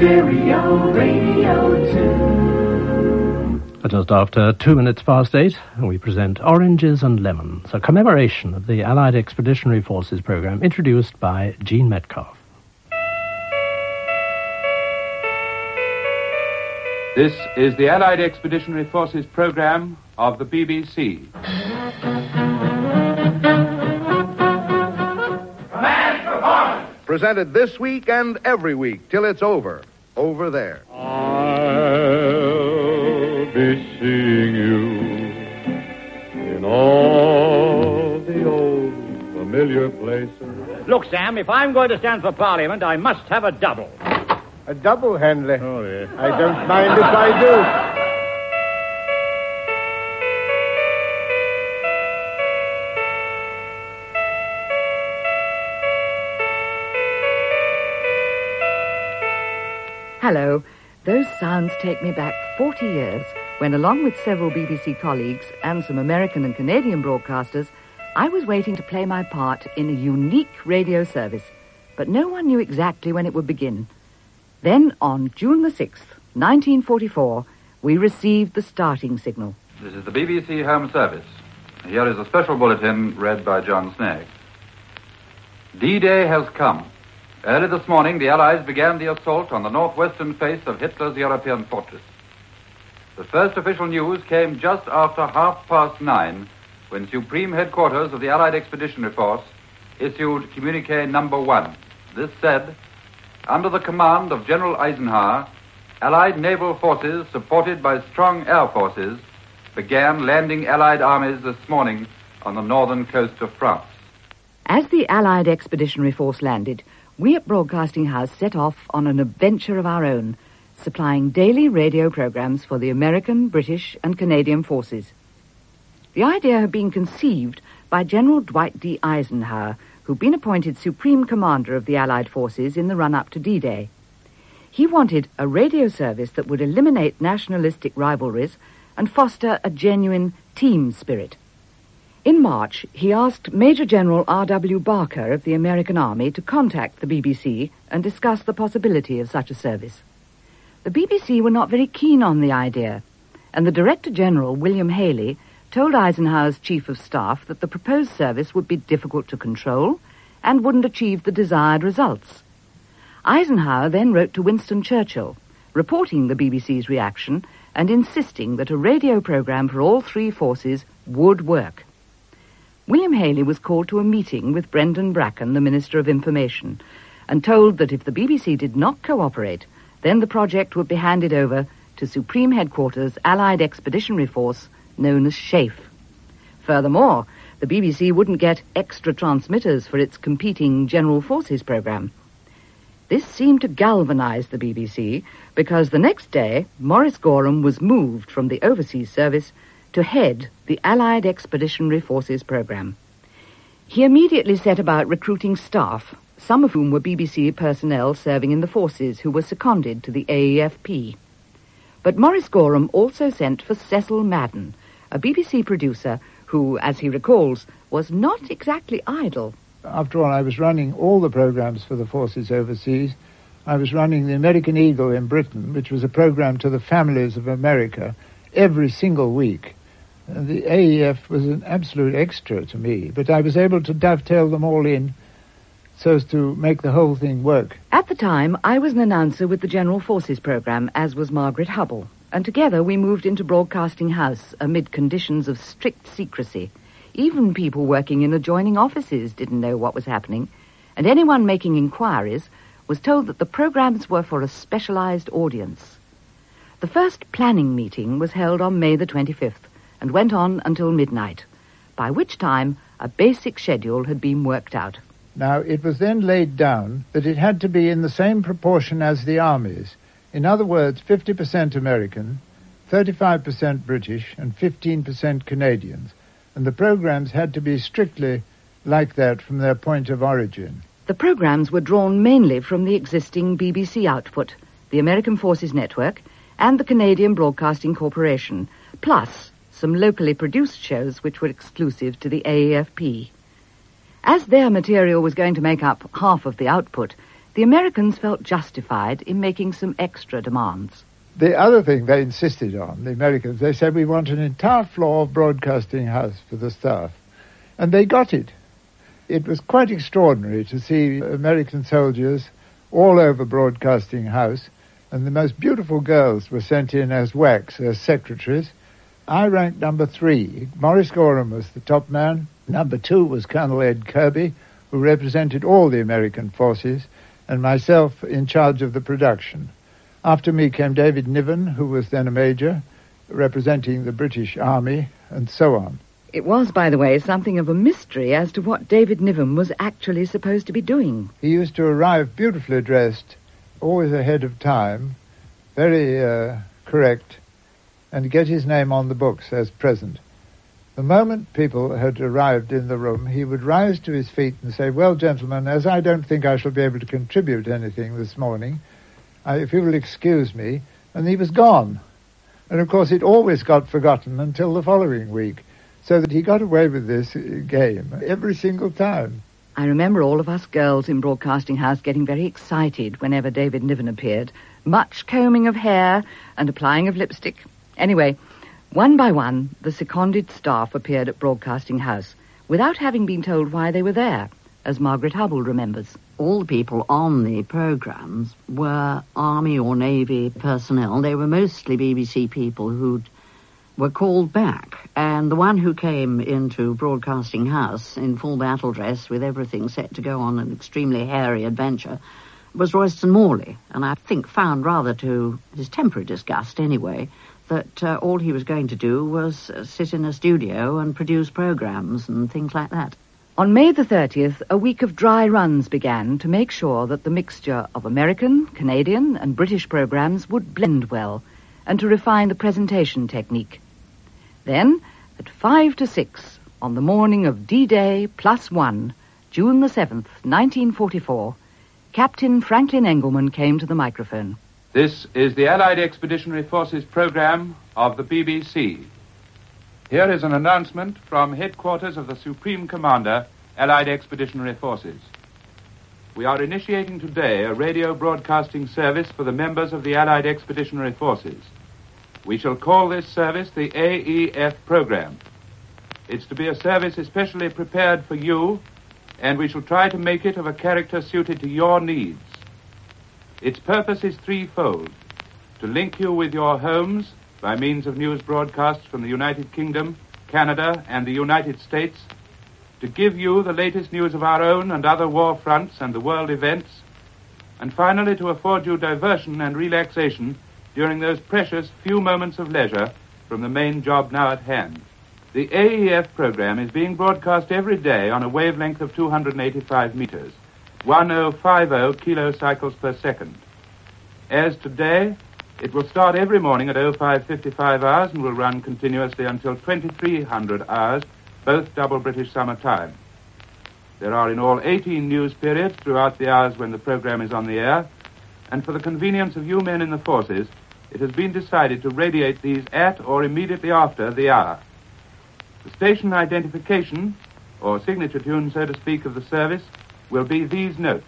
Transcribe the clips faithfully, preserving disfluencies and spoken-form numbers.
Stereo Radio two. Just after two minutes past eight, we present Oranges and Lemons, a commemoration of the Allied Expeditionary Forces program introduced by Gene Metcalf. This is the Allied Expeditionary Forces program of the B B C. Command performance! Presented this week and every week till it's over. Over there. I'll be seeing you in all the old familiar places. Look, Sam, if I'm going to stand for Parliament, I must have a double. A double, Henley? Oh, yes. I don't mind if I do. Hello. Those sounds take me back forty years, when along with several B B C colleagues and some American and Canadian broadcasters, I was waiting to play my part in a unique radio service, but no one knew exactly when it would begin. Then, on June the sixth, nineteen forty-four, we received the starting signal. This is the B B C Home Service. Here is a special bulletin read by John Snagg. D-Day has come. Early this morning, the Allies began the assault on the northwestern face of Hitler's European fortress. The first official news came just after half past nine, when Supreme Headquarters of the Allied Expeditionary Force issued communique number one. This said, under the command of General Eisenhower, Allied naval forces, supported by strong air forces, began landing Allied armies this morning on the northern coast of France. As the Allied Expeditionary Force landed, we at Broadcasting House set off on an adventure of our own, supplying daily radio programs for the American, British, and Canadian forces. The idea had been conceived by General Dwight D. Eisenhower, who'd been appointed Supreme Commander of the Allied forces in the run-up to D-Day. He wanted a radio service that would eliminate nationalistic rivalries and foster a genuine team spirit. In March, he asked Major General R W Barker of the American Army to contact the B B C and discuss the possibility of such a service. The B B C were not very keen on the idea, and the Director General, William Haley, told Eisenhower's Chief of Staff that the proposed service would be difficult to control and wouldn't achieve the desired results. Eisenhower then wrote to Winston Churchill, reporting the B B C's reaction and insisting that a radio program for all three forces would work. William Haley was called to a meeting with Brendan Bracken, the Minister of Information, and told that if the B B C did not cooperate, then the project would be handed over to Supreme Headquarters Allied Expeditionary Force, known as SHAEF. Furthermore, the B B C wouldn't get extra transmitters for its competing General Forces program. This seemed to galvanize the B B C, because the next day, Maurice Gorham was moved from the overseas service to head the Allied Expeditionary Forces program. He immediately set about recruiting staff, some of whom were B B C personnel serving in the forces who were seconded to the A E F P. But Maurice Gorham also sent for Cecil Madden, a B B C producer who, as he recalls, was not exactly idle. After all, I was running all the programs for the forces overseas. I was running the American Eagle in Britain, which was a program to the families of America, every single week. Uh, the A E F was an absolute extra to me, but I was able to dovetail them all in so as to make the whole thing work. At the time, I was an announcer with the General Forces program, as was Margaret Hubble, and together we moved into Broadcasting House amid conditions of strict secrecy. Even people working in adjoining offices didn't know what was happening, and anyone making inquiries was told that the programs were for a specialized audience. The first planning meeting was held on May the twenty-fifth and went on until midnight, by which time a basic schedule had been worked out. Now, it was then laid down that it had to be in the same proportion as the armies. In other words, fifty percent American, thirty-five percent British, and fifteen percent Canadians. And the programs had to be strictly like that from their point of origin. The programs were drawn mainly from the existing B B C output, the American Forces Network, and the Canadian Broadcasting Corporation, plus some locally produced shows which were exclusive to the A E F P. As their material was going to make up half of the output, the Americans felt justified in making some extra demands. The other thing they insisted on, the Americans, they said we want an entire floor of Broadcasting House for the staff. And they got it. It was quite extraordinary to see American soldiers all over Broadcasting House, and the most beautiful girls were sent in as wax, as secretaries. I ranked number three. Morris Gorham was the top man. Number two was Colonel Ed Kirby, who represented all the American forces, and myself in charge of the production. After me came David Niven, who was then a major, representing the British Army, and so on. It was, by the way, something of a mystery as to what David Niven was actually supposed to be doing. He used to arrive beautifully dressed, always ahead of time, very uh, correct, and get his name on the books as present. The moment people had arrived in the room, he would rise to his feet and say, "Well, gentlemen, as I don't think I shall be able to contribute anything this morning, I, if you will excuse me," and he was gone. And, of course, it always got forgotten until the following week, so that he got away with this game every single time. I remember all of us girls in Broadcasting House getting very excited whenever David Niven appeared. Much combing of hair and applying of lipstick. Anyway, one by one, the seconded staff appeared at Broadcasting House without having been told why they were there, as Margaret Hubble remembers. All the people on the programmes were Army or Navy personnel. They were mostly B B C people who were called back. And the one who came into Broadcasting House in full battle dress with everything set to go on an extremely hairy adventure was Royston Morley. And I think found, rather to his temporary disgust anyway, that uh, all he was going to do was uh, sit in a studio and produce programmes and things like that. On May the thirtieth, a week of dry runs began to make sure that the mixture of American, Canadian and British programmes would blend well, and to refine the presentation technique. Then, at five to six, on the morning of D-Day plus one, June the seventh, nineteen forty-four, Captain Franklin Engelman came to the microphone. This is the Allied Expeditionary Forces program of the B B C. Here is an announcement from headquarters of the Supreme Commander, Allied Expeditionary Forces. We are initiating today a radio broadcasting service for the members of the Allied Expeditionary Forces. We shall call this service the A E F program. It's to be a service especially prepared for you, and we shall try to make it of a character suited to your needs. Its purpose is threefold: to link you with your homes by means of news broadcasts from the United Kingdom, Canada, and the United States, to give you the latest news of our own and other war fronts and the world events, and finally to afford you diversion and relaxation during those precious few moments of leisure from the main job now at hand. The A E F program is being broadcast every day on a wavelength of two hundred eighty-five meters, ten fifty kilocycles per second. As today, it will start every morning at oh five fifty-five hours and will run continuously until twenty-three hundred hours, both double British summer time. There are in all eighteen news periods throughout the hours when the program is on the air, and for the convenience of you men in the forces, it has been decided to radiate these at or immediately after the hour. The station identification, or signature tune, so to speak, of the service, will be these notes.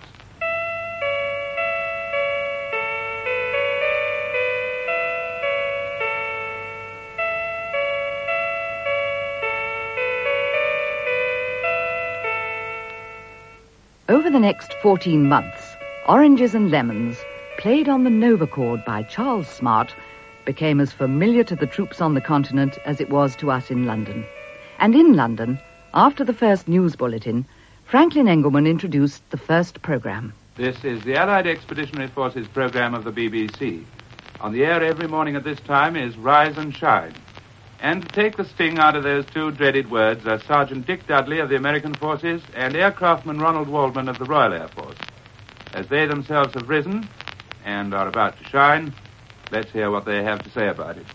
Over the next fourteen months, Oranges and Lemons, played on the Nova chord by Charles Smart, became as familiar to the troops on the continent as it was to us in London. And in London, after the first news bulletin, Franklin Engelman introduced the first program. This is the Allied Expeditionary Forces program of the B B C. On the air every morning at this time is Rise and Shine. And to take the sting out of those two dreaded words are Sergeant Dick Dudley of the American Forces and Aircraftman Ronald Waldman of the Royal Air Force. As they themselves have risen and are about to shine, let's hear what they have to say about it.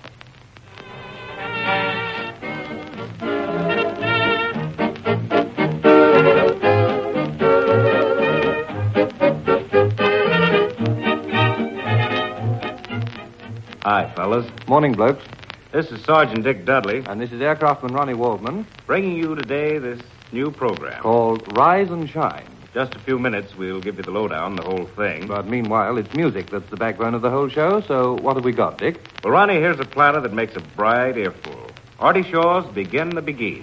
Hi, fellas. Morning, blokes. This is Sergeant Dick Dudley. And this is Aircraftman Ronnie Waldman. Bringing you today this new program. Called Rise and Shine. Just a few minutes, we'll give you the lowdown, the whole thing. But meanwhile, it's music that's the backbone of the whole show, so what have we got, Dick? Well, Ronnie, here's a platter that makes a bright earful. Artie Shaw's Begin the Begee.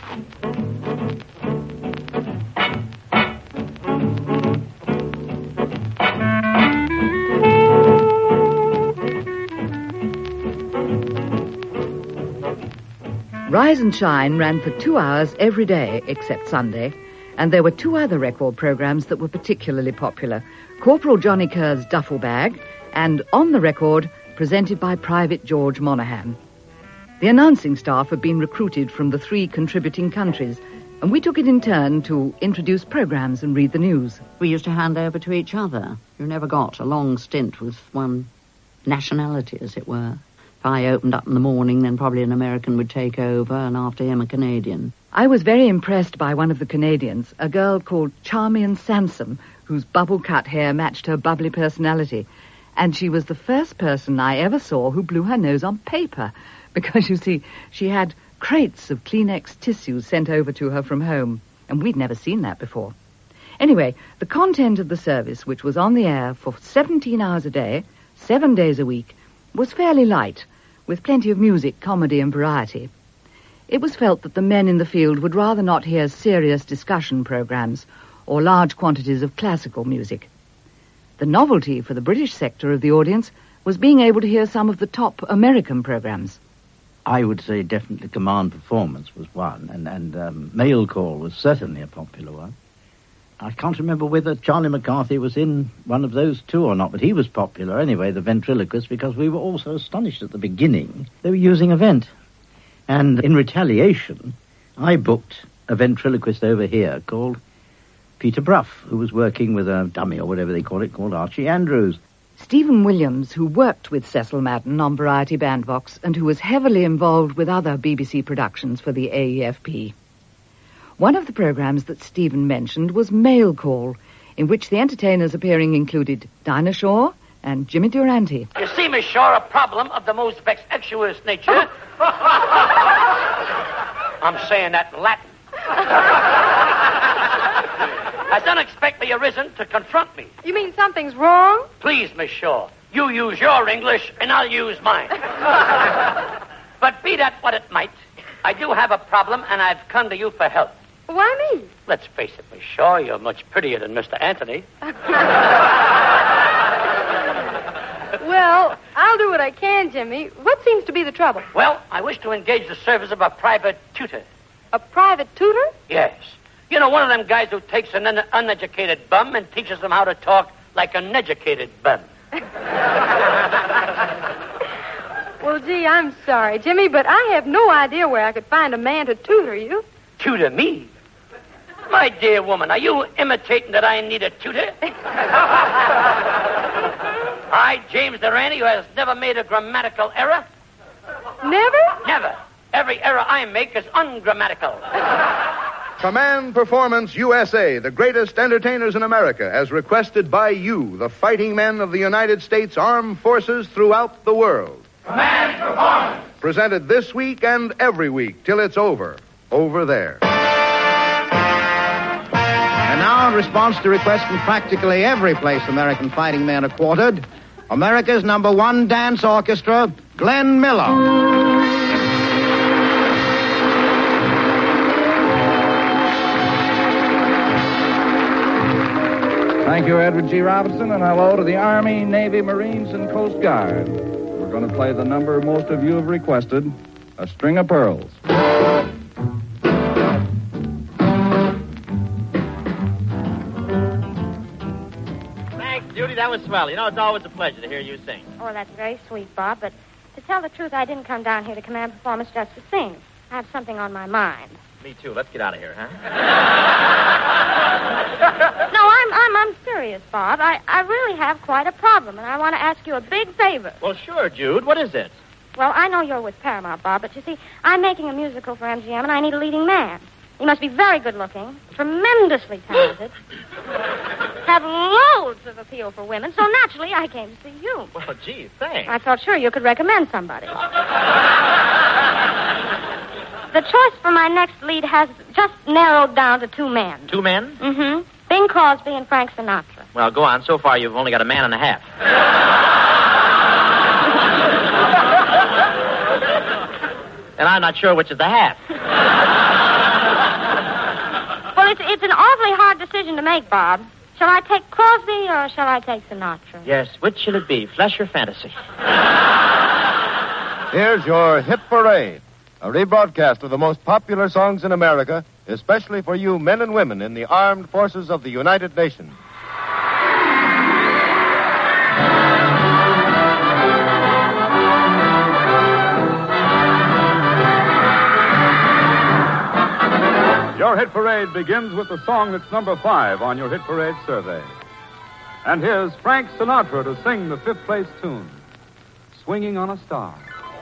Rise and Shine ran for two hours every day except Sunday, and there were two other record programs that were particularly popular. Corporal Johnny Kerr's Duffel Bag and On the Record, presented by Private George Monaghan. The announcing staff had been recruited from the three contributing countries, and we took it in turn to introduce programs and read the news. We used to hand over to each other. You never got a long stint with one nationality, as it were. If I opened up in the morning, then probably an American would take over, and after him a Canadian. I was very impressed by one of the Canadians, a girl called Charmian Sansom, whose bubble-cut hair matched her bubbly personality. And she was the first person I ever saw who blew her nose on paper, because, you see, she had crates of Kleenex tissues sent over to her from home, and we'd never seen that before. Anyway, the content of the service, which was on the air for seventeen hours a day, seven days a week, was fairly light, with plenty of music, comedy, and variety. It was felt that the men in the field would rather not hear serious discussion programs or large quantities of classical music. The novelty for the British sector of the audience was being able to hear some of the top American programs. I would say definitely Command Performance was one, and, and um, Mail Call was certainly a popular one. I can't remember whether Charlie McCarthy was in one of those two or not, but he was popular anyway, the ventriloquist, because we were all so astonished at the beginning. They were using a vent. And in retaliation, I booked a ventriloquist over here called Peter Brough, who was working with a dummy or whatever they call it, called Archie Andrews. Stephen Williams, who worked with Cecil Madden on Variety Bandbox and who was heavily involved with other B B C productions for the A E F P. One of the programs that Stephen mentioned was Mail Call, in which the entertainers appearing included Dinah Shaw and Jimmy Durante. You see, Miss Shaw, a problem of the most vexatious nature. I'm saying that in Latin. Has unexpectedly arisen to confront me. You mean something's wrong? Please, Miss Shaw, you use your English and I'll use mine. But be that what it might, I do have a problem and I've come to you for help. Why me? Let's face it, Miss Shaw, you're much prettier than Mister Anthony. Well, I'll do what I can, Jimmy. What seems to be the trouble? Well, I wish to engage the service of a private tutor. A private tutor? Yes. You know, one of them guys who takes an un- uneducated bum and teaches them how to talk like an educated bum. Well, gee, I'm sorry, Jimmy, but I have no idea where I could find a man to tutor you. Tutor me? My dear woman, are you imitating that I need a tutor? I, James Durante, who has never made a grammatical error. Never? Never. Every error I make is ungrammatical. Command Performance U S A, the greatest entertainers in America, as requested by you, the fighting men of the United States Armed Forces throughout the world. Command Performance! Presented this week and every week till it's over. Over there. And now, in response to requests from practically every place American fighting men are quartered, America's number one dance orchestra, Glenn Miller. Thank you, Edward G. Robinson, and hello to the Army, Navy, Marines, and Coast Guard. We're going to play the number most of you have requested, A String of Pearls. Thanks, Judy. That was swell. You know, it's always a pleasure to hear you sing. Oh, that's very sweet, Bob, but to tell the truth, I didn't come down here to Command Performance just to sing. I have something on my mind. Me too. Let's get out of here, huh? No, I'm I'm I'm serious, Bob. I, I really have quite a problem, and I want to ask you a big favor. Well, sure, Jude. What is it? Well, I know you're with Paramount, Bob, but you see, I'm making a musical for M G M, and I need a leading man. He must be very good-looking, tremendously talented, have loads of appeal for women, so naturally I came to see you. Well, gee, thanks. I thought sure you could recommend somebody. The choice for my next lead has just narrowed down to two men. Two men? Mm-hmm. Bing Crosby and Frank Sinatra. Well, go on. So far, you've only got a man and a half. And I'm not sure which is the half. Well, it's, it's an awfully hard decision to make, Bob. Shall I take Crosby or shall I take Sinatra? Yes, which shall it be, flesh or fantasy? Here's your Hit Parade, a rebroadcast of the most popular songs in America, especially for you men and women in the armed forces of the United Nations. Your Hit Parade begins with the song that's number five on your Hit Parade survey. And here's Frank Sinatra to sing the fifth place tune, Swinging on a Star.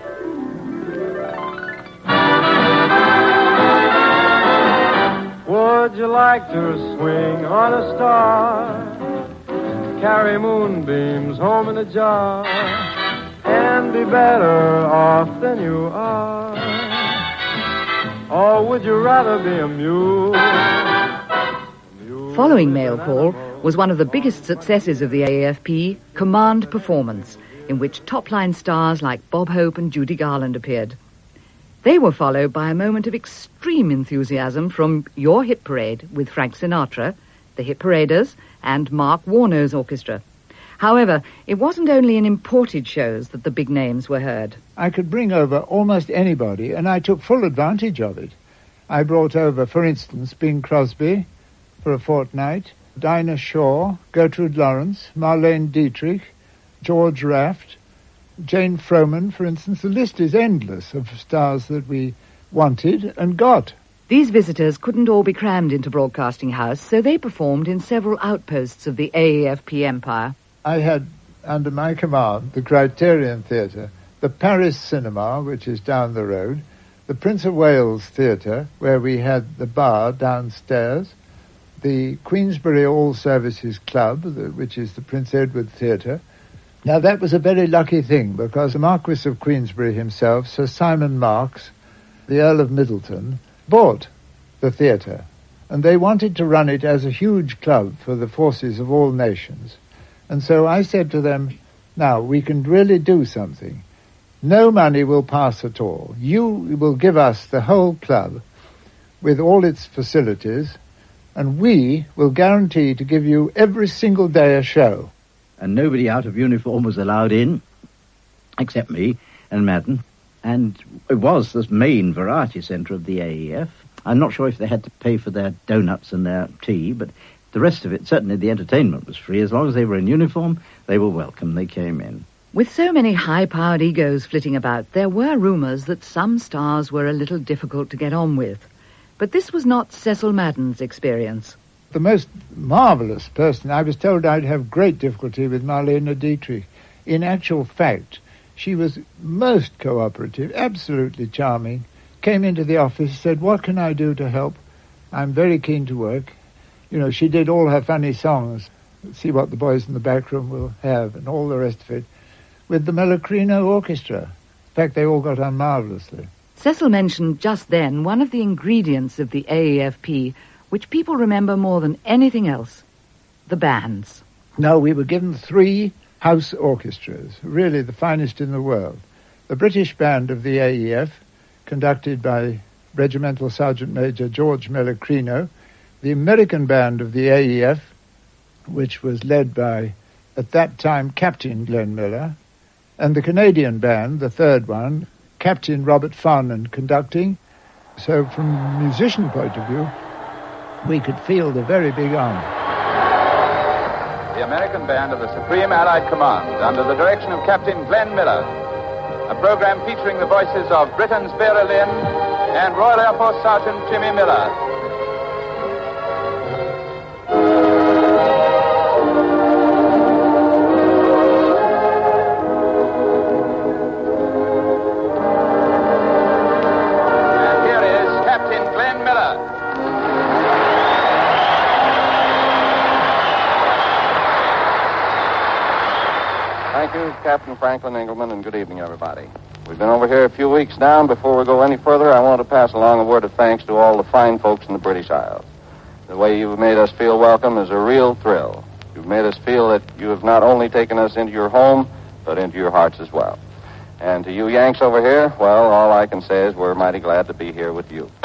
Would you like to swing on a star? Carry moonbeams home in a jar and be better off than you are? Or would you rather be a mule? Following Mail Call was one of the biggest successes of the A A F P, Command Performance, in which top-line stars like Bob Hope and Judy Garland appeared. They were followed by a moment of extreme enthusiasm from Your Hit Parade with Frank Sinatra, the Hit Paraders, and Mark Warno's orchestra. However, it wasn't only in imported shows that the big names were heard. I could bring over almost anybody, and I took full advantage of it. I brought over, for instance, Bing Crosby for a fortnight, Dinah Shaw, Gertrude Lawrence, Marlene Dietrich, George Raft, Jane Froman, for instance. The list is endless of stars that we wanted and got. These visitors couldn't all be crammed into Broadcasting House, so they performed in several outposts of the A A F P empire. I had under my command the Criterion Theatre, the Paris Cinema, which is down the road, the Prince of Wales Theatre, where we had the bar downstairs, the Queensberry All Services Club, which is the Prince Edward Theatre. Now, that was a very lucky thing, because the Marquis of Queensberry himself, Sir Simon Marks, the Earl of Middleton, bought the theatre, and they wanted to run it as a huge club for the forces of all nations. And so I said to them, now, we can really do something. No money will pass at all. You will give us the whole club with all its facilities, and we will guarantee to give you every single day a show. And nobody out of uniform was allowed in, except me and Madden. And it was the main variety centre of the A E F. I'm not sure if they had to pay for their donuts and their tea, but the rest of it, certainly the entertainment was free. As long as they were in uniform, they were welcome. They came in. With so many high-powered egos flitting about, there were rumours that some stars were a little difficult to get on with. But this was not Cecil Madden's experience. The most marvellous person, I was told I'd have great difficulty with Marlene Dietrich. In actual fact, she was most cooperative, absolutely charming, came into the office, said, what can I do to help? I'm very keen to work. You know, she did all her funny songs, See What the Boys in the Back Room Will Have, and all the rest of it, with the Melocrino Orchestra. In fact, they all got on marvellously. Cecil mentioned just then one of the ingredients of the A A F P, which people remember more than anything else, the bands. No, we were given three house orchestras, really the finest in the world. The British band of the A E F, conducted by Regimental Sergeant Major George Melocrino, the American band of the A E F, which was led by, at that time, Captain Glenn Miller, and the Canadian band, the third one, Captain Robert Farnan conducting. So from a musician point of view, we could feel the very big arm. The American band of the Supreme Allied Command, under the direction of Captain Glenn Miller. A program featuring the voices of Britain's Vera Lynn and Royal Air Force Sergeant Jimmy Miller. Thank you, Captain Franklin Engelman, and good evening, everybody. We've been over here a few weeks now, and before we go any further, I want to pass along a word of thanks to all the fine folks in the British Isles. The way you've made us feel welcome is a real thrill. You've made us feel that you have not only taken us into your home, but into your hearts as well. And to you Yanks over here, well, all I can say is we're mighty glad to be here with you.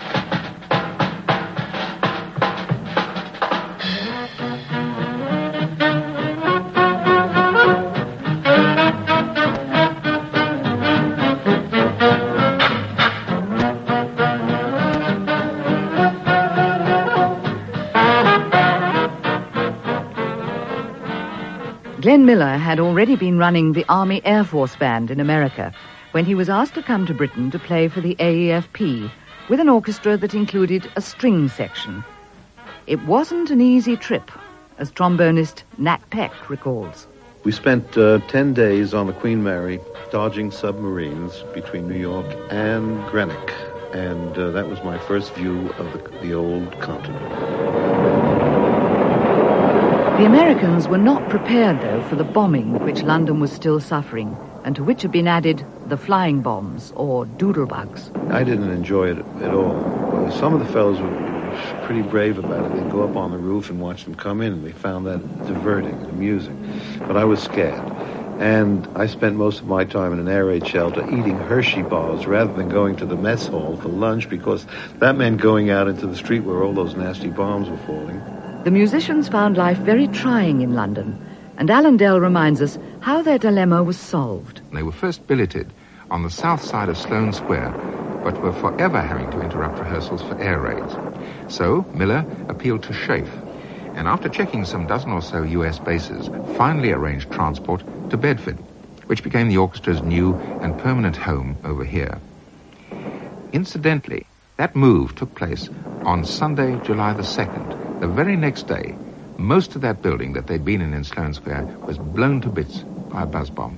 Glenn Miller had already been running the Army Air Force Band in America when he was asked to come to Britain to play for the A E F P with an orchestra that included a string section. It wasn't an easy trip, as trombonist Nat Peck recalls. We spent uh, ten days on the Queen Mary, dodging submarines between New York and Greenock, and uh, that was my first view of the, the old continent. The Americans were not prepared, though, for the bombing which London was still suffering, and to which had been added the flying bombs, or doodlebugs. I didn't enjoy it at all. Well, some of the fellows were pretty brave about it. They'd go up on the roof and watch them come in, and they found that diverting and amusing. But I was scared. And I spent most of my time in an air raid shelter eating Hershey bars rather than going to the mess hall for lunch, because that meant going out into the street where all those nasty bombs were falling. The musicians found life very trying in London, and Alan Dell reminds us how their dilemma was solved. They were first billeted on the south side of Sloane Square, but were forever having to interrupt rehearsals for air raids. So Miller appealed to Schaeff, and after checking some dozen or so U S bases, finally arranged transport to Bedford, which became the orchestra's new and permanent home over here. Incidentally, that move took place on Sunday, July the second. The very next day, most of that building that they'd been in in Sloane Square was blown to bits by a buzz bomb.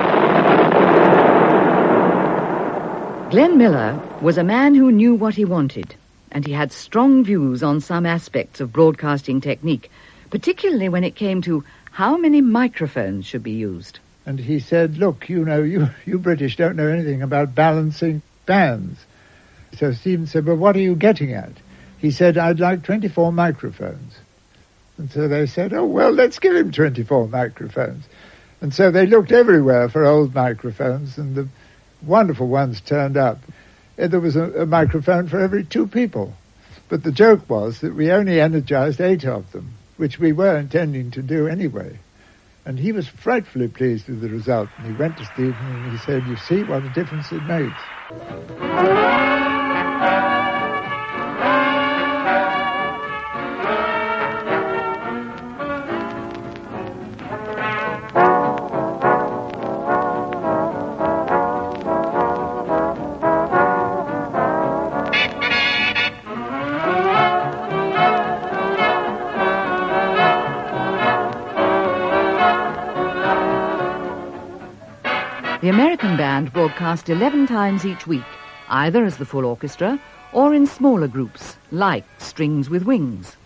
Glenn Miller was a man who knew what he wanted, and he had strong views on some aspects of broadcasting technique, particularly when it came to how many microphones should be used. And he said, look, you know, you, you British don't know anything about balancing bands. So Stephen said, well, what are you getting at? He said, I'd like twenty-four microphones. And so they said, oh, well, let's give him twenty-four microphones. And so they looked everywhere for old microphones, and the wonderful ones turned up. And there was a, a microphone for every two people. But the joke was that we only energized eight of them, which we were intending to do anyway. And he was frightfully pleased with the result. And he went to Stephen and he said, you see what a difference it makes. The American band broadcast eleven times each week, either as the full orchestra or in smaller groups, like Strings with Wings.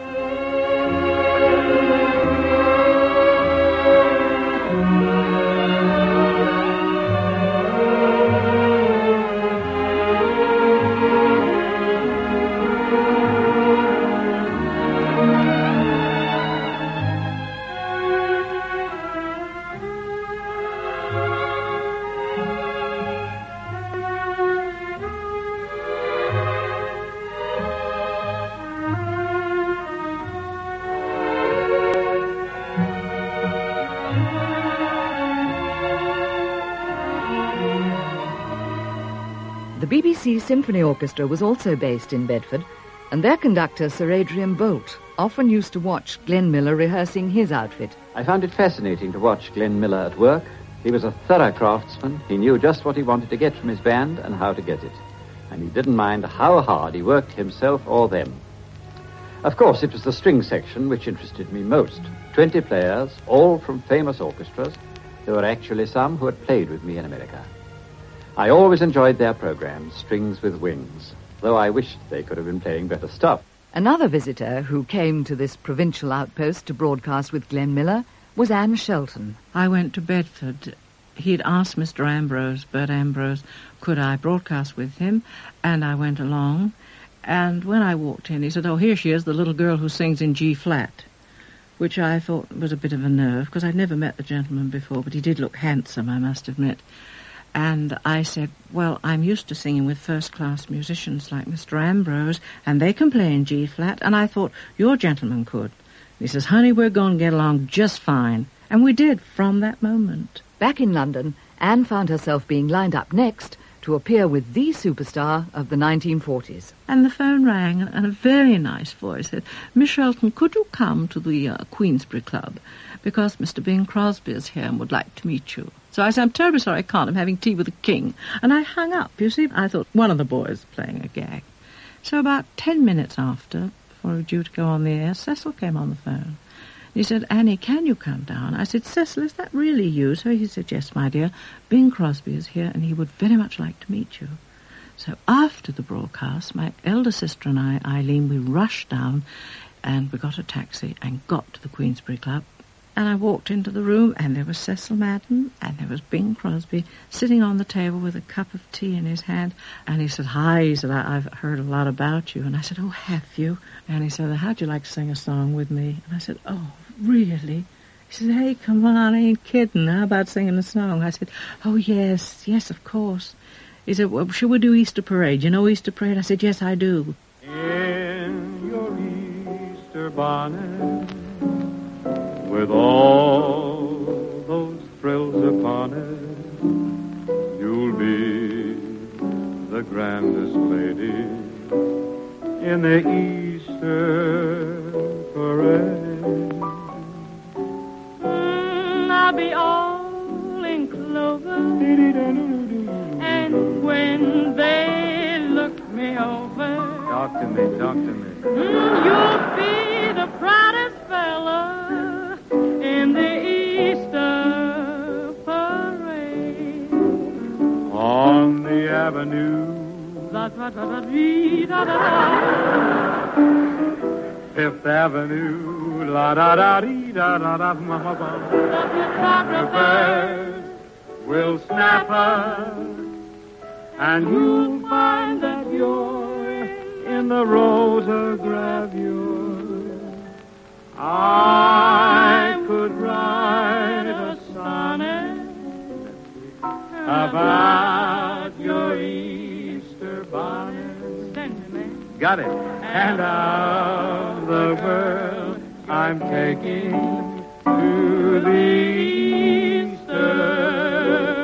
The B B C Symphony Orchestra was also based in Bedford, and their conductor, Sir Adrian Boult, often used to watch Glenn Miller rehearsing his outfit. I found it fascinating to watch Glenn Miller at work. He was a thorough craftsman. He knew just what he wanted to get from his band and how to get it. And he didn't mind how hard he worked himself or them. Of course, it was the string section which interested me most. Twenty players, all from famous orchestras. There were actually some who had played with me in America. I always enjoyed their programs, Strings with Wings, though I wished they could have been playing better stuff. Another visitor who came to this provincial outpost to broadcast with Glenn Miller was Anne Shelton. I went to Bedford. He'd asked Mister Ambrose, Bert Ambrose, could I broadcast with him, and I went along. And when I walked in, he said, oh, here she is, the little girl who sings in G-flat, which I thought was a bit of a nerve, because I'd never met the gentleman before, but he did look handsome, I must admit. And I said, well, I'm used to singing with first-class musicians like Mister Ambrose, and they can play in G-flat, and I thought your gentleman could. He says, honey, we're going to get along just fine. And we did from that moment. Back in London, Anne found herself being lined up next to appear with the superstar of the nineteen forties. And the phone rang, and a very nice voice said, Miss Shelton, could you come to the uh, Queensbury Club? Because Mister Bing Crosby is here and would like to meet you. So I said, I'm terribly sorry I can't. I'm having tea with the king. And I hung up. You see, I thought one of the boys was playing a gag. So about ten minutes after, before we were due to go on the air, Cecil came on the phone. He said, Annie, can you come down? I said, Cecil, is that really you? So he said, yes, my dear. Bing Crosby is here, and he would very much like to meet you. So after the broadcast, my elder sister and I, Eileen, we rushed down, and we got a taxi and got to the Queensbury Club. And I walked into the room, and there was Cecil Madden, and there was Bing Crosby sitting on the table with a cup of tea in his hand. And he said, hi, he said, I- I've heard a lot about you. And I said, oh, have you? And he said, how'd you like to sing a song with me? And I said, oh, really? He said, hey, come on, I ain't kidding. How about singing a song? I said, oh, yes, yes, of course. He said, well, should we do Easter Parade? You know Easter Parade? I said, yes, I do. In your Easter bonnet, with all those frills upon it, you'll be the grandest lady in the Easter parade. Mm, I'll be all in clover, and when they look me over, Talk to me, talk to me. mm, you'll be the proudest fella in the Easter parade. On the avenue, Da, da, da, da, dee, da, da, da. Fifth Avenue, la da da dee da da da ma ma ma. The birds will snap up, and you'll find that you're in the rotogravure. I could write a sonnet about your Easter bonnet. Got it. And of the world I'm taking to the Easter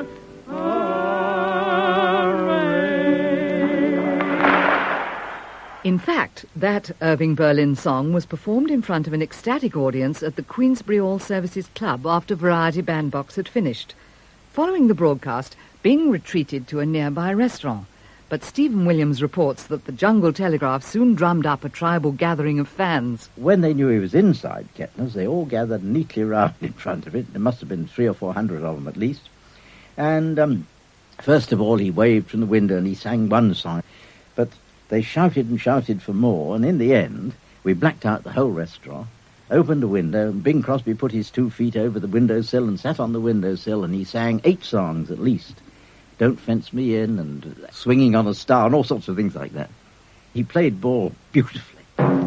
In fact, that Irving Berlin song was performed in front of an ecstatic audience at the Queensbury All Services Club after Variety Bandbox had finished. Following the broadcast, Bing retreated to a nearby restaurant, but Stephen Williams reports that the Jungle Telegraph soon drummed up a tribal gathering of fans. When they knew he was inside Kettner's, they all gathered neatly round in front of it. There must have been three or four hundred of them at least. And um, first of all, he waved from the window and he sang one song. But they shouted and shouted for more, and in the end, we blacked out the whole restaurant, opened a window, and Bing Crosby put his two feet over the windowsill and sat on the windowsill, and he sang eight songs at least. Don't Fence Me In, and Swinging on a Star, and all sorts of things like that. He played ball beautifully.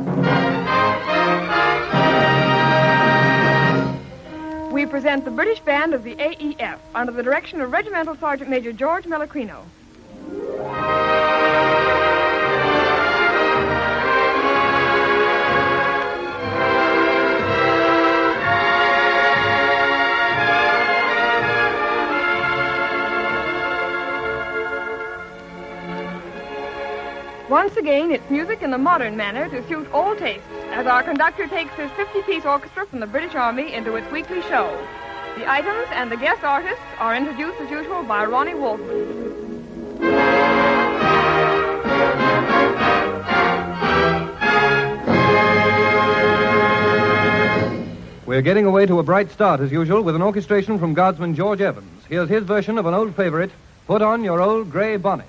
We present the British Band of the A E F under the direction of Regimental Sergeant Major George Mellacrino. Once again, it's music in the modern manner to suit all tastes, as our conductor takes his fifty-piece orchestra from the British Army into its weekly show. The items and the guest artists are introduced as usual by Ronnie Waltman. We're getting away to a bright start, as usual, with an orchestration from Guardsman George Evans. Here's his version of an old favorite, Put On Your Old Gray Bonnet.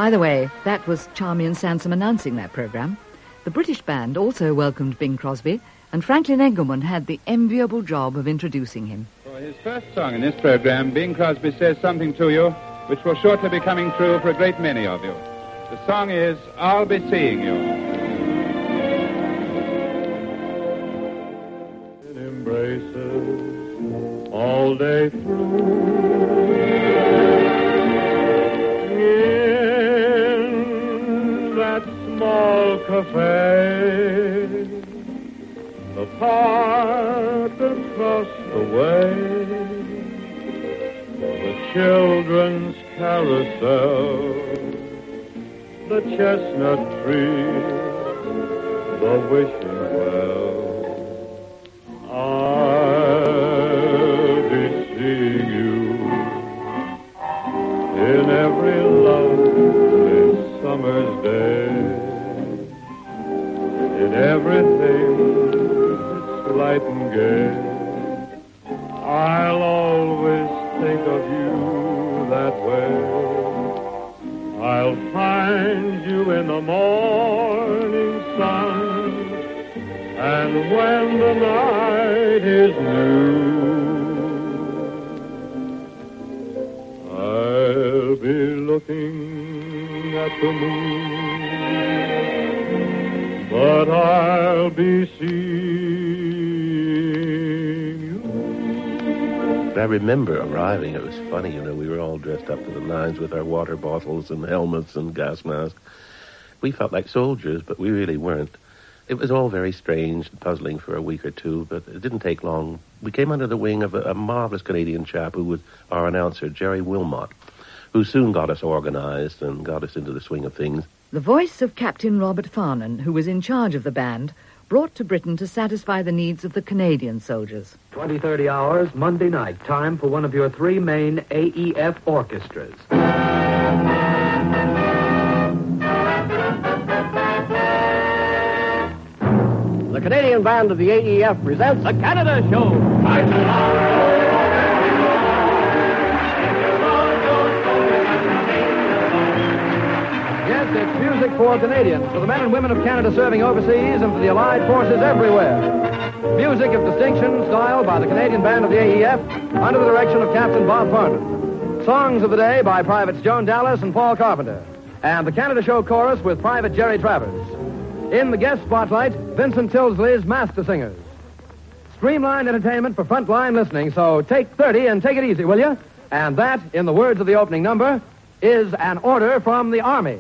By the way, that was Charmy and Sansom announcing that programme. The British band also welcomed Bing Crosby, and Franklin Engelman had the enviable job of introducing him. For his first song in this programme, Bing Crosby says something to you which will shortly be coming true for a great many of you. The song is I'll Be Seeing You. In embraces all day through, in that small cafe, the park across the way, the children's carousel, the chestnut tree, the wishing well. I'll be seeing you in every lovely summer's day, in everything that's light and gay. I'll always think of you that way. I'll find you in the morning sun, and when the night is new, I'll be looking at the moon, but I'll be seeing you. I remember arriving. It was funny, you know, we were all dressed up to the nines with our water bottles and helmets and gas masks. We felt like soldiers, but we really weren't. It was all very strange and puzzling for a week or two, but it didn't take long. We came under the wing of a, a marvelous Canadian chap who was our announcer, Jerry Wilmot, who soon got us organized and got us into the swing of things. The voice of Captain Robert Farnan, who was in charge of the band, brought to Britain to satisfy the needs of the Canadian soldiers. twenty thirty hours, Monday night, time for one of your three main A E F orchestras. The Canadian band of the A E F presents the Canada Show. Yes, it's music for Canadians, for the men and women of Canada serving overseas, and for the Allied forces everywhere. Music of distinction styled by the Canadian band of the A E F under the direction of Captain Bob Farnan. Songs of the day by Privates Joan Dallas and Paul Carpenter. And the Canada Show chorus with Private Jerry Travers. In the guest spotlight, Vincent Tilsley's Master Singers. Streamlined entertainment for frontline listening, so take thirty and take it easy, will you? And that, in the words of the opening number, is an order from the Army.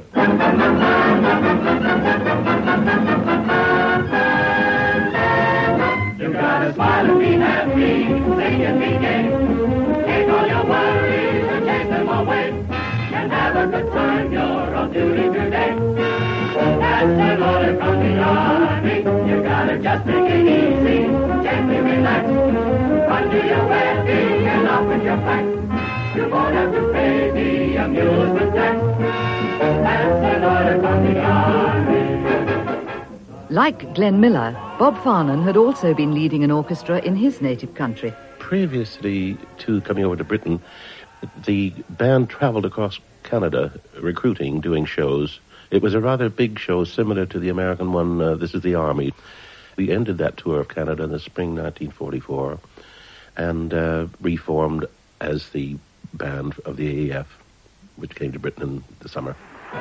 You gotta smile and be happy, sing and be gay. Take all your worries and chase them away. And have a good time, you're on duty today. That's an order from the Army. You gotta just take it easy, gently relax. Run to your wedding and off with your pack. You won't have to pay the amusement tax. That's an order from the Army. Like Glenn Miller, Bob Farnan had also been leading an orchestra in his native country. Previously to coming over to Britain, the band traveled across Canada recruiting, doing shows. It was a rather big show, similar to the American one, uh, This is the Army. We ended that tour of Canada in the spring nineteen forty-four and uh, reformed as the band of the A E F, which came to Britain in the summer.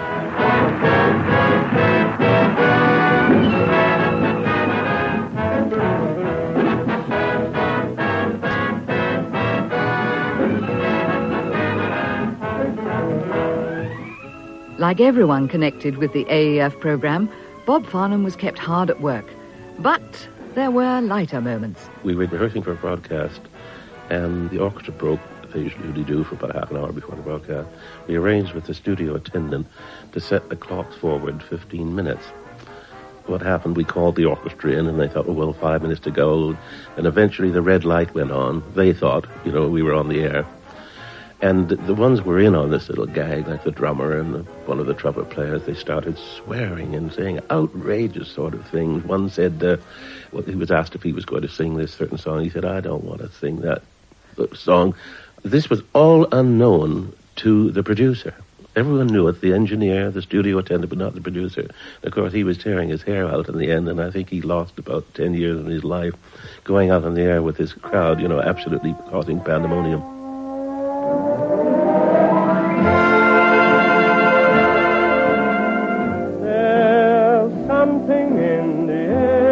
Like everyone connected with the A E F program, Bob Farnan was kept hard at work. But there were lighter moments. We were rehearsing for a broadcast, and the orchestra broke. They usually do for about half an hour before the broadcast. We arranged with the studio attendant to set the clocks forward fifteen minutes. What happened, we called the orchestra in, and they thought, oh, well, five minutes to go. And eventually the red light went on. They thought, you know, we were on the air. And the ones who were in on this little gag, like the drummer and the, one of the trumpet players, they started swearing and saying outrageous sort of things. One said, uh, well, he was asked if he was going to sing this certain song. He said, I don't want to sing that song. This was all unknown to the producer. Everyone knew it, the engineer, the studio attendant, but not the producer. Of course, he was tearing his hair out in the end, and I think he lost about ten years of his life going out on the air with this crowd, you know, absolutely causing pandemonium. There's something in the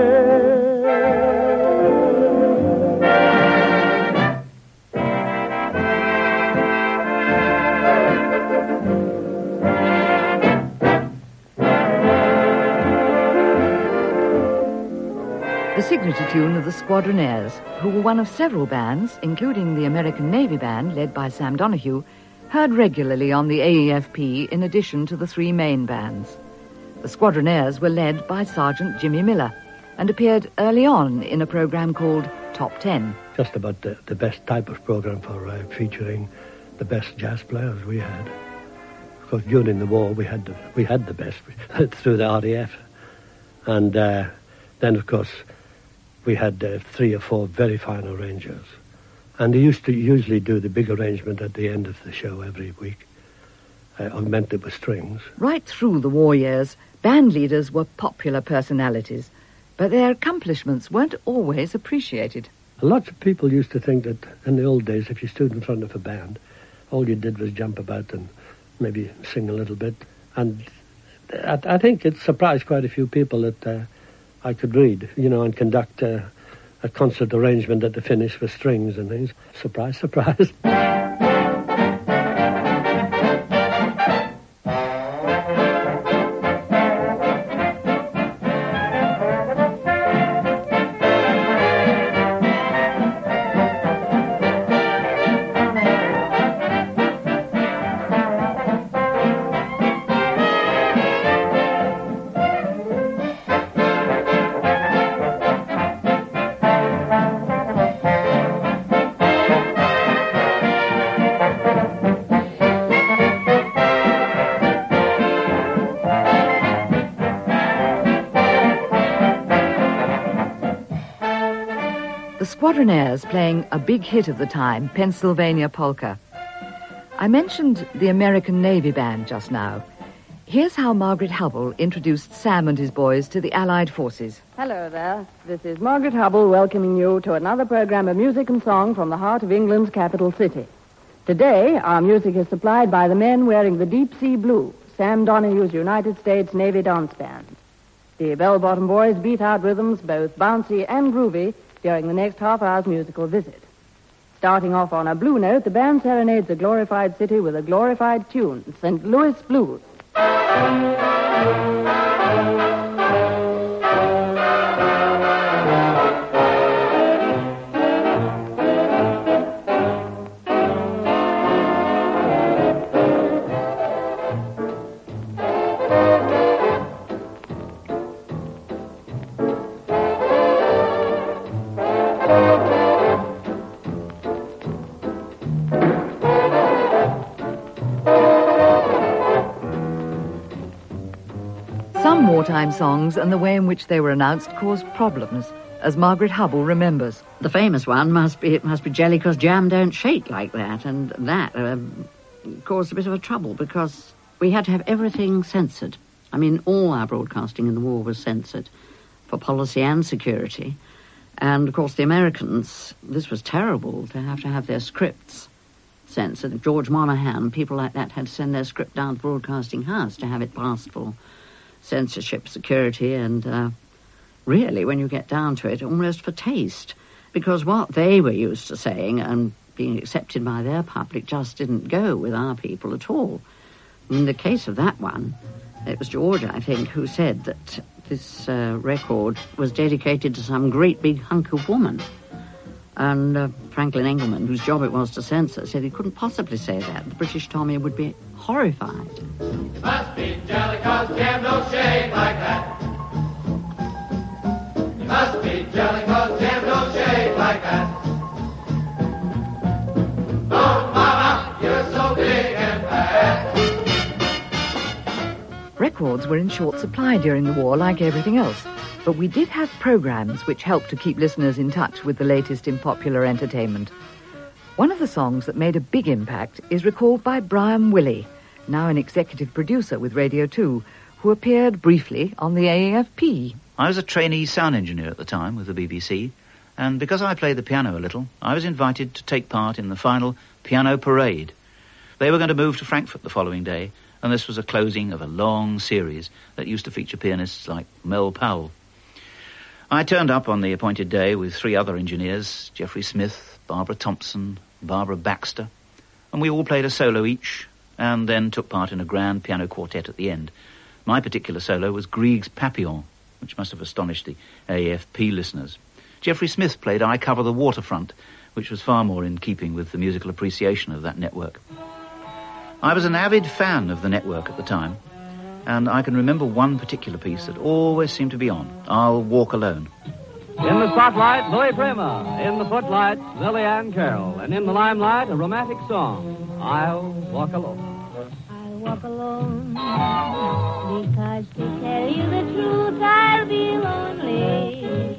The signature tune of the Squadronaires, who were one of several bands, including the American Navy Band, led by Sam Donahue, heard regularly on the A E F P in addition to the three main bands. The Squadronaires were led by Sergeant Jimmy Miller and appeared early on in a program called Top Ten. Just about the, the best type of program for uh, featuring the best jazz players we had. Of course, during the war, we had the, we had the best through the R A F. And uh, then, of course, we had uh, three or four very fine arrangers. And they used to usually do the big arrangement at the end of the show every week, uh, augmented with strings. Right through the war years, band leaders were popular personalities, but their accomplishments weren't always appreciated. Lots of people used to think that in the old days, if you stood in front of a band, all you did was jump about and maybe sing a little bit. And I, I think it surprised quite a few people that uh, I could read, you know, and conduct uh, a concert arrangement at the finish with strings and things. Surprise, surprise. Squadronaires playing a big hit of the time, Pennsylvania Polka. I mentioned the American Navy Band just now. Here's how Margaret Hubble introduced Sam and his boys to the Allied forces. Hello there. This is Margaret Hubble welcoming you to another program of music and song from the heart of England's capital city. Today, our music is supplied by the men wearing the deep sea blue, Sam Donahue's United States Navy Dance Band. The bell-bottom boys beat out rhythms both bouncy and groovy during the next half hour's musical visit. Starting off on a blue note, the band serenades a glorified city with a glorified tune, Saint Louis Blues. Wartime songs and the way in which they were announced caused problems, as Margaret Hubble remembers. The famous one must be it must be Jellicoe's Jam Don't Shake Like That, and that uh, caused a bit of a trouble because we had to have everything censored. I mean, all our broadcasting in the war was censored for policy and security. And, of course, the Americans, this was terrible to have to have their scripts censored. George Monahan, people like that had to send their script down to Broadcasting House to have it passed for censorship, security, and uh, really, when you get down to it, almost for taste. Because what they were used to saying and being accepted by their public just didn't go with our people at all. In the case of that one, it was George, I think, who said that this uh, record was dedicated to some great big hunk of woman. And uh, Franklin Engelman, whose job it was to censor, said he couldn't possibly say that. The British Tommy would be horrified. It must be Jellicoe's Jam Don't Shake Like That. It must be Jellicoe's Jam Don't Shake Like That. Oh, Mama, you're so big and fat. Records were in short supply during the war, like everything else. But we did have programs which helped to keep listeners in touch with the latest in popular entertainment. One of the songs that made a big impact is recalled by Brian Willey, now an executive producer with Radio two, who appeared briefly on the A E F P. I was a trainee sound engineer at the time with the B B C, and because I played the piano a little, I was invited to take part in the final piano parade. They were going to move to Frankfurt the following day, and this was a closing of a long series that used to feature pianists like Mel Powell. I turned up on the appointed day with three other engineers, Geoffrey Smith, Barbara Thompson, Barbara Baxter, and we all played a solo each, and then took part in a grand piano quartet at the end. My particular solo was Grieg's Papillon, which must have astonished the A E F P listeners. Geoffrey Smith played I Cover the Waterfront, which was far more in keeping with the musical appreciation of that network. I was an avid fan of the network at the time, and I can remember one particular piece that always seemed to be on, I'll Walk Alone. In the spotlight, Louis Prima. In the footlight, Lillian Carroll. And in the limelight, a romantic song, I'll Walk Alone. I'll walk alone, because to tell you the truth, I'll be lonely.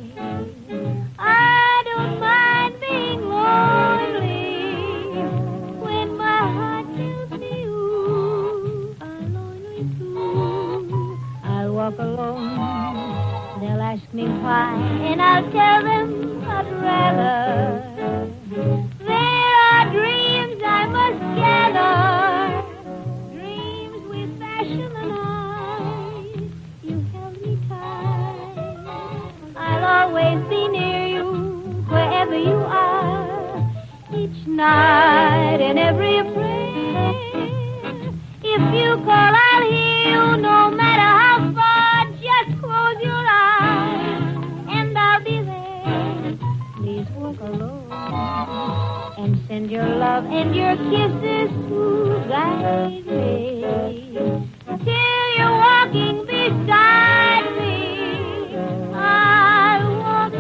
I don't mind being lonely when my heart tells me you are lonely too. I'll walk alone. They'll ask me why, and I'll tell them I'd rather. There are dreams I must gather, dreams with passion and eyes. You held me tight. I'll always be near you, wherever you are, each night and every prayer. If you call, I'll hear you, no matter how far. Just close your eyes, and I'll be there. Please walk alone, and send your love and your kisses to guide me till you're walking beside me. I'll walk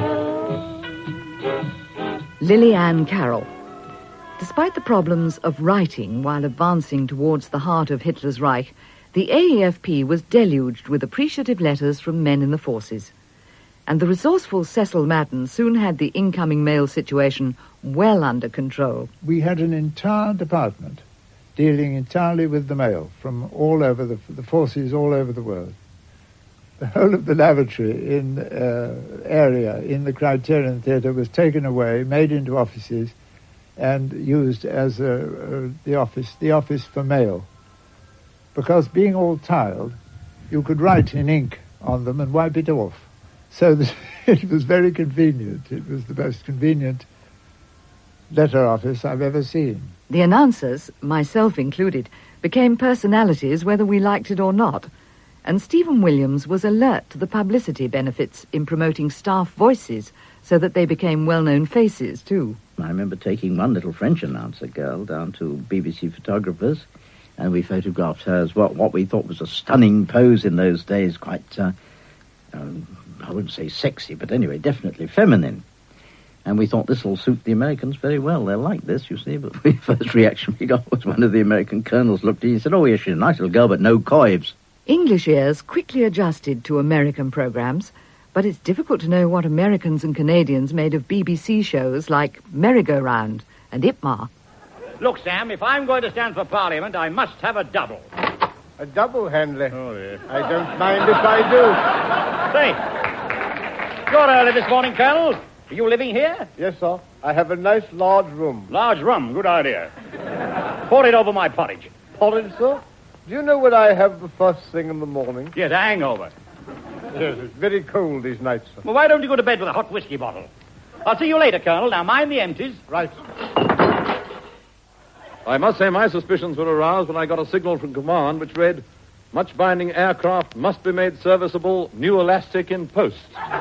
alone. Lillian Carroll. Despite the problems of writing while advancing towards the heart of Hitler's Reich, the A E F P was deluged with appreciative letters from men in the forces. And the resourceful Cecil Madden soon had the incoming mail situation well under control. We had an entire department dealing entirely with the mail from all over the, the forces all over the world. The whole of the lavatory in uh, area in the Criterion Theatre was taken away, made into offices, and used as a, uh, the office the office for mail. Because being all tiled, you could write in ink on them and wipe it off. So that it was very convenient. It was the most convenient letter office I've ever seen. The announcers, myself included, became personalities whether we liked it or not. And Stephen Williams was alert to the publicity benefits in promoting staff voices so that they became well-known faces, too. I remember taking one little French announcer girl down to B B C photographers, and we photographed her as what, what we thought was a stunning pose in those days, quite, uh, um, I wouldn't say sexy, but anyway, definitely feminine. And we thought this will suit the Americans very well. They'll like this, you see. But the first reaction we got was one of the American colonels looked at you and said, oh, yes, she's a nice little girl, but no coives. English ears quickly adjusted to American programs, but it's difficult to know what Americans and Canadians made of B B C shows like Merry-Go-Round and I P M A. Look, Sam, if I'm going to stand for Parliament, I must have a double. A double, Handley? Oh, yes. I don't mind if I do. Say, you're early this morning, Colonel. Are you living here? Yes, sir. I have a nice large room. Large room, good idea. Pour it over my porridge. Porridge, sir? Do you know what I have the first thing in the morning? Yes, a hangover. Yes, it's very cold these nights, sir. Well, why don't you go to bed with a hot whiskey bottle? I'll see you later, Colonel. Now, mind the empties. Right. I must say my suspicions were aroused when I got a signal from command which read, much binding aircraft must be made serviceable, new elastic in post.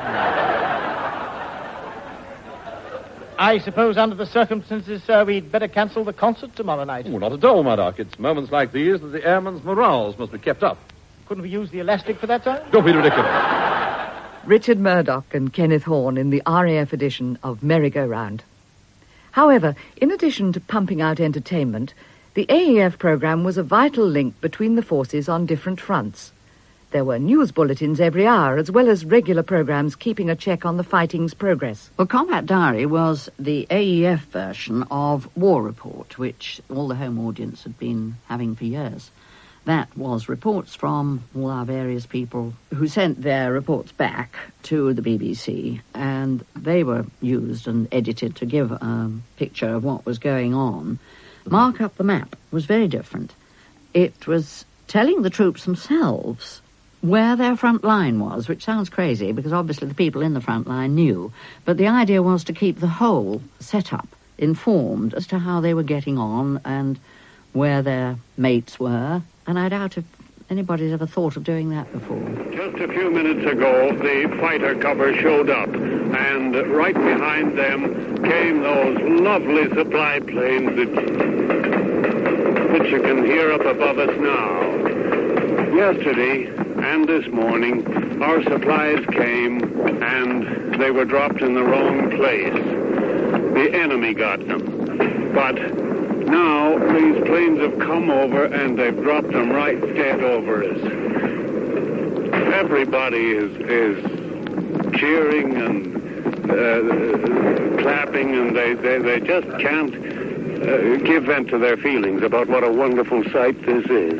I suppose under the circumstances, sir, we'd better cancel the concert tomorrow night. Oh, not at all, Murdoch. It's moments like these that the airmen's morals must be kept up. Couldn't we use the elastic for that, sir? Don't be ridiculous. Richard Murdoch and Kenneth Horne in the R A F edition of Merry-Go-Round. However, in addition to pumping out entertainment, the A E F programme was a vital link between the forces on different fronts. There were news bulletins every hour, as well as regular programmes keeping a check on the fighting's progress. Well, Combat Diary was the A E F version of War Report, which all the home audience had been having for years. That was reports from all our various people who sent their reports back to the B B C, and they were used and edited to give a picture of what was going on. Mark Up the Map was very different. It was telling the troops themselves where their front line was, which sounds crazy because obviously the people in the front line knew, but the idea was to keep the whole setup informed as to how they were getting on and where their mates were. And I doubt if anybody's ever thought of doing that before. Just a few minutes ago, the fighter cover showed up, and right behind them came those lovely supply planes that, that you can hear up above us now. Yesterday and this morning, our supplies came, and they were dropped in the wrong place. The enemy got them. But now, these planes have come over and they've dropped them right dead over us. Everybody is is cheering and uh, clapping, and they, they, they just can't uh, give vent to their feelings about what a wonderful sight this is.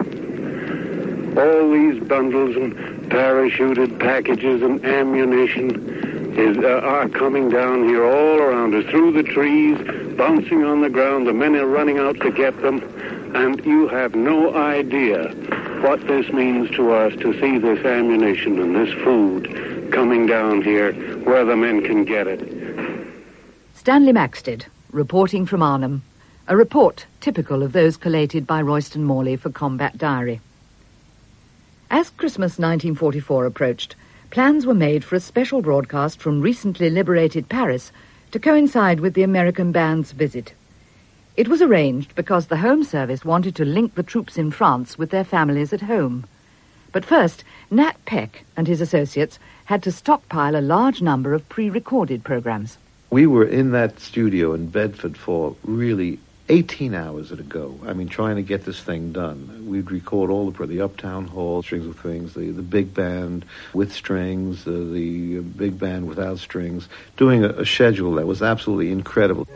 All these bundles and parachuted packages and ammunition is, uh, are coming down here all around us, through the trees, bouncing on the ground. The men are running out to get them, and you have no idea what this means to us to see this ammunition and this food coming down here where the men can get it. Stanley Maxted, reporting from Arnhem. A report typical of those collated by Royston Morley for Combat Diary. As Christmas nineteen forty-four approached, plans were made for a special broadcast from recently liberated Paris to coincide with the American band's visit. It was arranged because the Home Service wanted to link the troops in France with their families at home. But first, Nat Peck and his associates had to stockpile a large number of pre-recorded programs. We were in that studio in Bedford for really eighteen hours at a go. I mean, trying to get this thing done. We'd record all the the Uptown Hall, Strings with Things, the, the big band with strings, uh, the big band without strings, doing a, a schedule that was absolutely incredible.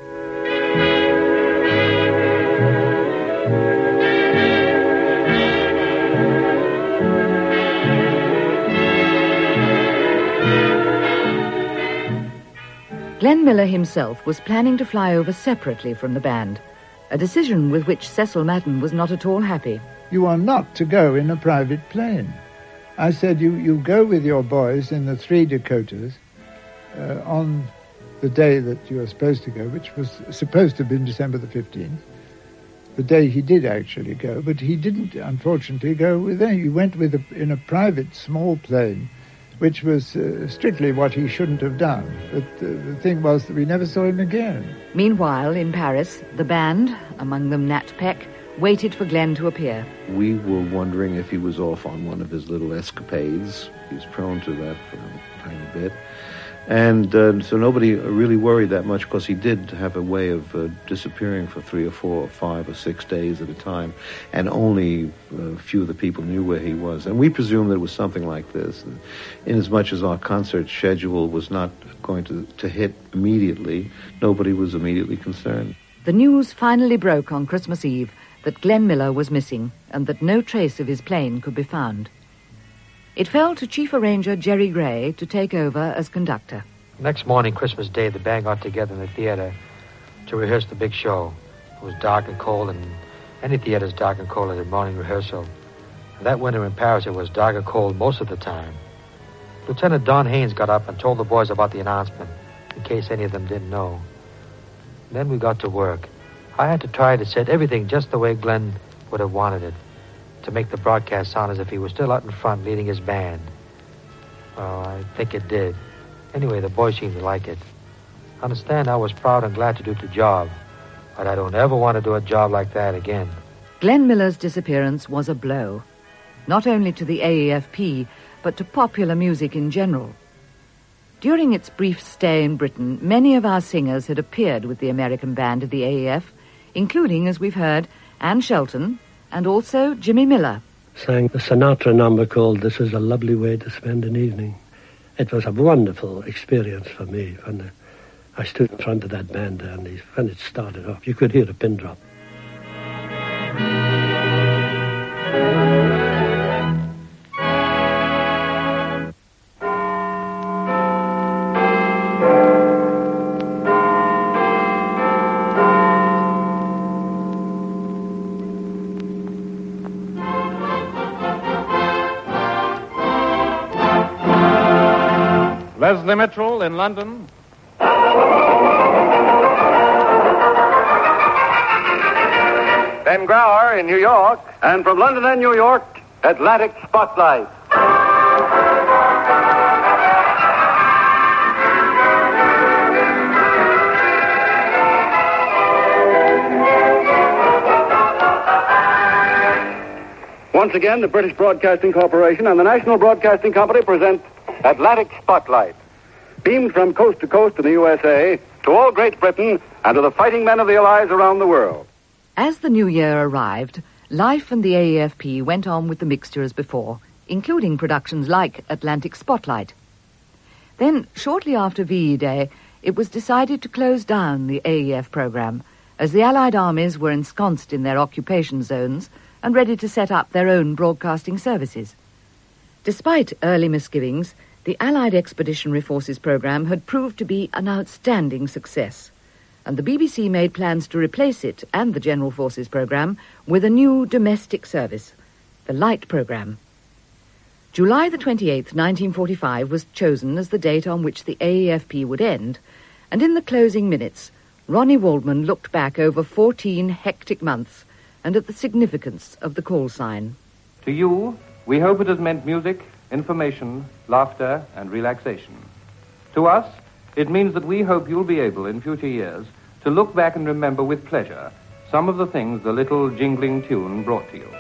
Glenn Miller himself was planning to fly over separately from the band, a decision with which Cecil Madden was not at all happy. You are not to go in a private plane. I said, you, you go with your boys in the three Dakotas uh, on the day that you were supposed to go, which was supposed to have been December the fifteenth, the day he did actually go, but he didn't, unfortunately, go with them. He went with a, in a private small plane, which was uh, strictly what he shouldn't have done. But uh, the thing was that we never saw him again. Meanwhile, in Paris, the band, among them Nat Peck, waited for Glenn to appear. We were wondering if he was off on one of his little escapades. He's prone to that for a tiny bit. And uh, so nobody really worried that much, because he did have a way of uh, disappearing for three or four or five or six days at a time, and only a few of the people knew where he was. And we presumed that it was something like this. And inasmuch as our concert schedule was not going to, to hit immediately, nobody was immediately concerned. The news finally broke on Christmas Eve that Glenn Miller was missing and that no trace of his plane could be found. It fell to Chief Arranger Jerry Gray to take over as conductor. Next morning, Christmas Day, the band got together in the theater to rehearse the big show. It was dark and cold, and any theater's dark and cold at the morning rehearsal. And that winter in Paris, it was dark and cold most of the time. Lieutenant Don Haynes got up and told the boys about the announcement, in case any of them didn't know. Then we got to work. I had to try to set everything just the way Glenn would have wanted it, to make the broadcast sound as if he was still out in front leading his band. Well, I think it did. Anyway, the boys seemed to like it. Understand, I was proud and glad to do the job, but I don't ever want to do a job like that again. Glenn Miller's disappearance was a blow, not only to the A E F P, but to popular music in general. During its brief stay in Britain, many of our singers had appeared with the American band of the A E F, including, as we've heard, Anne Shelton, and also Jimmy Miller. Sang the Sinatra number called This Is a Lovely Way to Spend an Evening. It was a wonderful experience for me when I stood in front of that band and when it started off. You could hear a pin drop. Leslie Mitchell in London. Ben Grauer in New York. And from London and New York, Atlantic Spotlight. Once again, the British Broadcasting Corporation and the National Broadcasting Company present Atlantic Spotlight. Beamed from coast to coast in the U S A, to all Great Britain, and to the fighting men of the Allies around the world. As the new year arrived, life and the A E F P went on with the mixture as before, including productions like Atlantic Spotlight. Then, shortly after V E Day, it was decided to close down the A E F program, as the Allied armies were ensconced in their occupation zones and ready to set up their own broadcasting services. Despite early misgivings, the Allied Expeditionary Forces program had proved to be an outstanding success, and the B B C made plans to replace it and the General Forces program with a new domestic service, the Light program. July the twenty-eighth, nineteen forty-five was chosen as the date on which the A E F P would end, and in the closing minutes, Ronnie Waldman looked back over fourteen hectic months and at the significance of the call sign. To you, we hope it has meant music, information, laughter, and relaxation. To us, it means that we hope you'll be able, in future years, to look back and remember with pleasure some of the things the little jingling tune brought to you.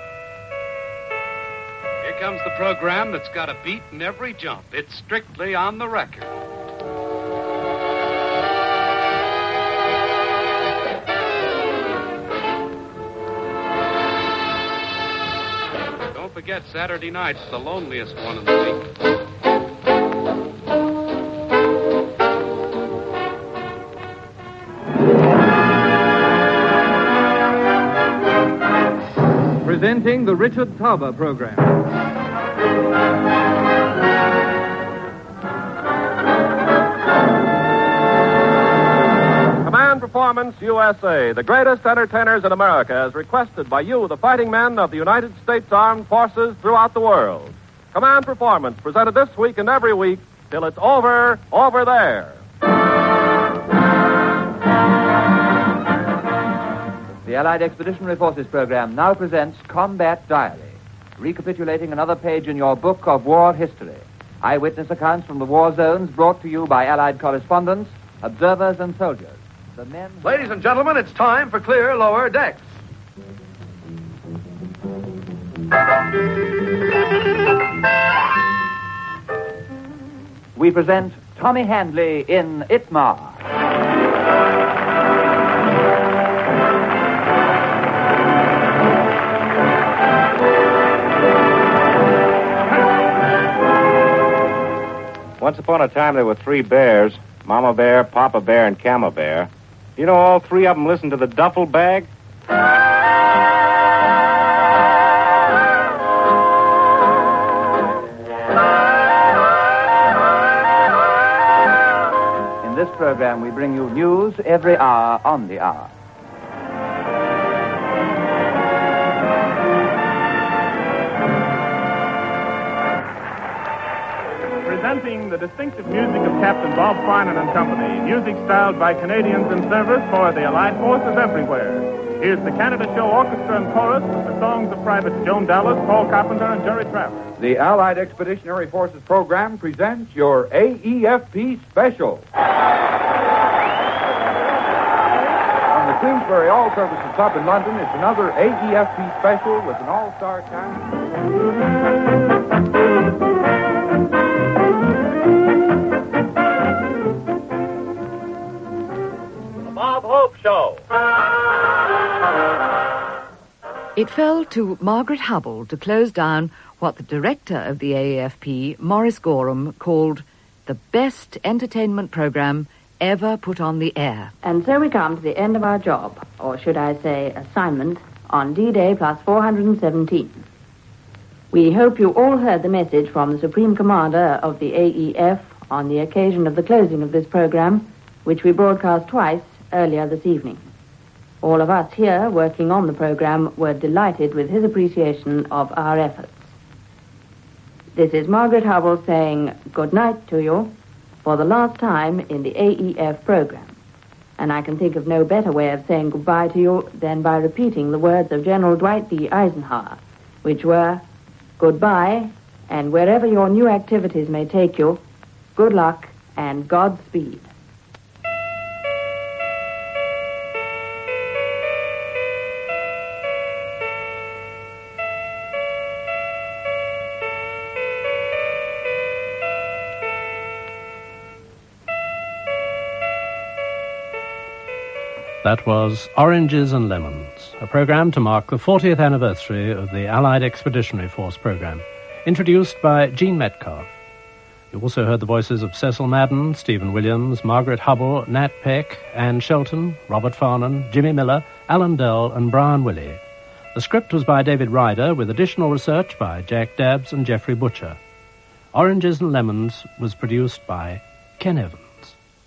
Here comes the program that's got a beat in every jump. It's strictly on the record. Don't forget, Saturday night's the loneliest one of the week. Presenting the Richard Tauber program. Command Performance U S A, the greatest entertainers in America, as requested by you, the fighting men of the United States Armed Forces throughout the world. Command Performance, presented this week and every week till it's over, over there. The Allied Expeditionary Forces program now presents Combat Diary, recapitulating another page in your book of war history. Eyewitness accounts from the war zones brought to you by Allied correspondents, observers, and soldiers. The men... Ladies and gentlemen, it's time for Clear Lower Decks. We present Tommy Handley in Itmar. Once upon a time, there were three bears, Mama Bear, Papa Bear, and Camel Bear. You know, all three of them listened to the duffel bag? In this program, we bring you news every hour on the hour. Presenting the distinctive music of Captain Bob Farnan and Company, music styled by Canadians in service for the Allied forces everywhere. Here's the Canada Show Orchestra and Chorus with the songs of Privates Joan Dallas, Paul Carpenter, and Jerry Travers. The Allied Expeditionary Forces program presents your A E F P Special. From the Queensbury All-Services Club in London, it's another A E F P Special with an all-star cast. Bob Hope Show. It fell to Margaret Hubble to close down what the director of the A E F P, Maurice Gorham, called the best entertainment program ever put on the air. And so we come to the end of our job, or should I say assignment, on D-Day plus four hundred seventeen. We hope you all heard the message from the Supreme Commander of the A E F on the occasion of the closing of this program, which we broadcast twice earlier this evening. All of us here working on the program were delighted with his appreciation of our efforts. This is Margaret Hubble saying good night to you for the last time in the A E F program. And I can think of no better way of saying goodbye to you than by repeating the words of General Dwight D. Eisenhower, which were, goodbye, and wherever your new activities may take you, good luck and Godspeed. That was Oranges and Lemons, a program to mark the fortieth anniversary of the Allied Expeditionary Force program, introduced by Gene Metcalf. You also heard the voices of Cecil Madden, Stephen Williams, Margaret Hubble, Nat Peck, Anne Shelton, Robert Farnan, Jimmy Miller, Alan Dell, and Brian Willey. The script was by David Ryder, with additional research by Jack Dabbs and Jeffrey Butcher. Oranges and Lemons was produced by Ken Evans.